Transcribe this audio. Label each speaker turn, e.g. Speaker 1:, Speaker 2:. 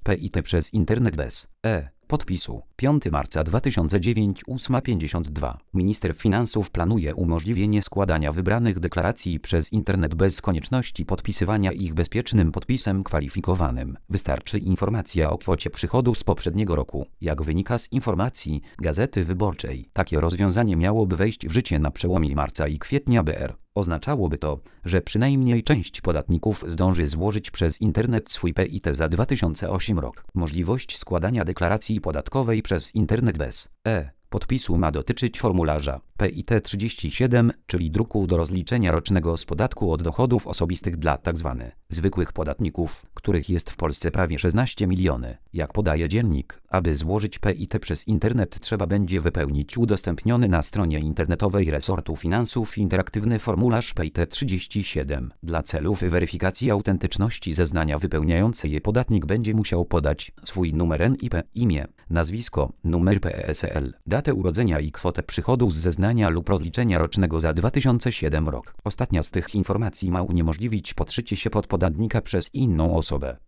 Speaker 1: PIT przez internet bez podpisu. 5 marca 2009 8:52. Minister Finansów planuje umożliwienie składania wybranych deklaracji przez internet bez konieczności podpisywania ich bezpiecznym podpisem kwalifikowanym. Wystarczy informacja o kwocie przychodu z poprzedniego roku. Jak wynika z informacji Gazety Wyborczej, takie rozwiązanie miałoby wejść w życie na przełomie marca i kwietnia br. Oznaczałoby to, że przynajmniej część podatników zdąży złożyć przez internet swój PIT za 2008 rok. Możliwość składania deklaracji podatkowej przez internet bez podpisu ma dotyczyć formularza PIT 37, czyli druku do rozliczenia rocznego z podatku od dochodów osobistych dla tzw. zwykłych podatników, których jest w Polsce prawie 16 miliony. Jak podaje dziennik, aby złożyć PIT przez internet trzeba będzie wypełnić udostępniony na stronie internetowej resortu finansów interaktywny formularz PIT 37. Dla celów weryfikacji autentyczności zeznania wypełniające je podatnik będzie musiał podać swój numer NIP, imię, nazwisko, numer PESEL, datę urodzenia i kwotę przychodu z zeznania lub rozliczenia rocznego za 2007 rok. Ostatnia z tych informacji ma uniemożliwić podszycie się pod podatnika przez inną osobę.